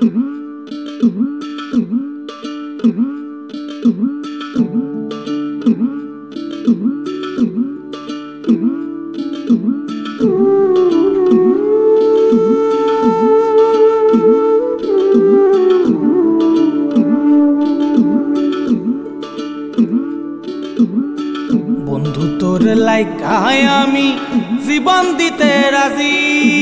বন্ধু তোর লাইকায় আমি জীবন দিতে রাজি।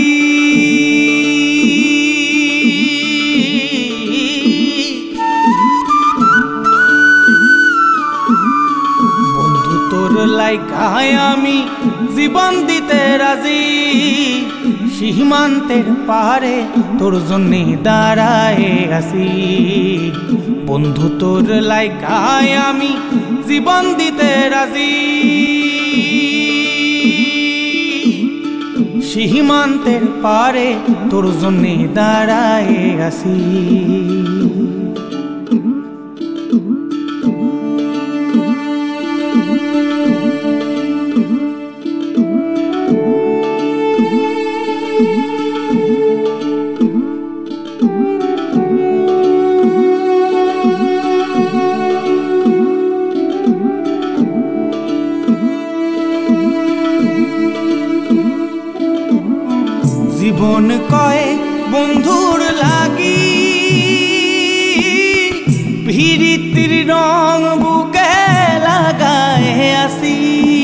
বন্ধু তোর লাইকায় আমি জীবন দিতে রাজি। সীমান্তের পারে তোর জন্যে দাঁড়ায় আছি। বন্ধু তোর লাইকায় আমি জীবন দিতে রাজি। সীমান্তের পারে তোর জন্যে দাঁড়ায় আছি। জীবন কয় বন্ধুর লাগি, প্রীতির রং বুকে লাগায় আসি।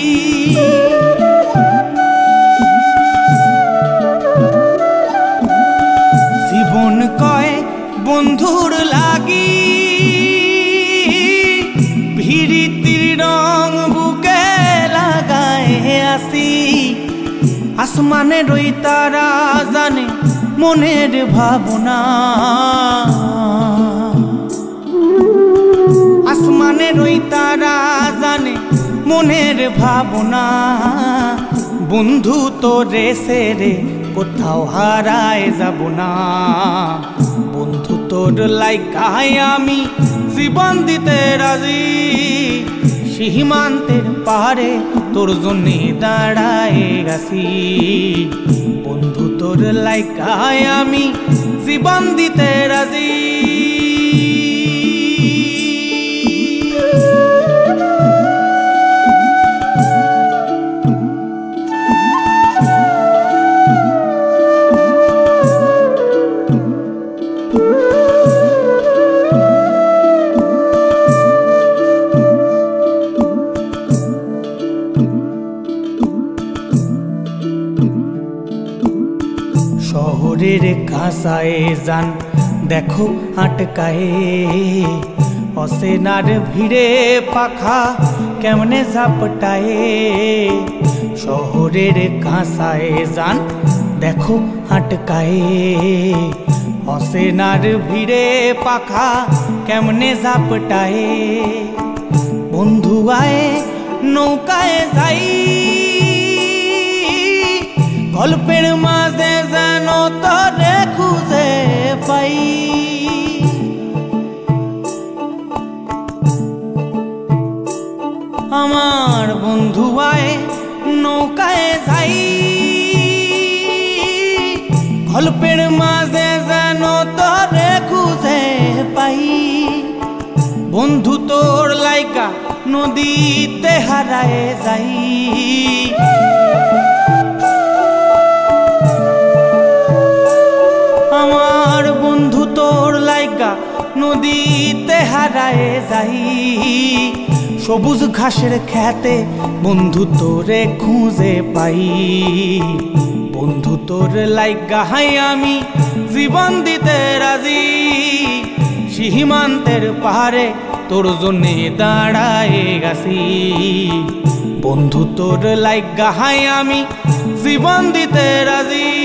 জীবন কয় বন্ধুর লাগি, প্রীতির রং বুকে লাগায় আসি। আসমানের ওই তারা জানে মনের ভাবনা। আসমানের ওই তারা জানে মনের ভাবনা। বন্ধু তোরে সেরে কোথাও হারায় যাব না। বন্ধু তোর লাইকায় আমি জীবন দিতে রাজি। সীমান্তের পারে তোর জন্যে দাঁড়ায় আছি। বন্ধু তোর লাইকায় আমি জীবন দিতে রাজি। শহরের কাঁসায় যান দেখো আটকায়ে, অসেনার ভিড়ে পাখা কেমনে ঝাপটায়ে। শহরের কাঁসায় যান দেখো আটকায়ে, অসেনার ভিড়ে পাখা কেমনে ঝাপটায়ে। বন্ধু আয়ে নৌকায় যাই, গল্পের মাঝে যেন তোরে খুঁজে পাই। আমার বন্ধু আয়ে নৌকায় যাই, গল্পের মাঝে যেন তোরে খুঁজে পাই। বন্ধু তোর লাইকা নদীতে হারায় যাই। আমার বন্ধু তোর লাইকা নদীতে হারায় যাই। সবুজ ঘাসের খেতে বন্ধু তোরে খুঁজে পাই। বন্ধু তোর লাইকা হাই আমি জীবন দিতে রাজি। সীমান্তের পাহাড়ে তোর জন্যে দাঁড়ায় আছি। বন্ধু তোর লাইকা হাই আমি জীবন দিতে রাজি।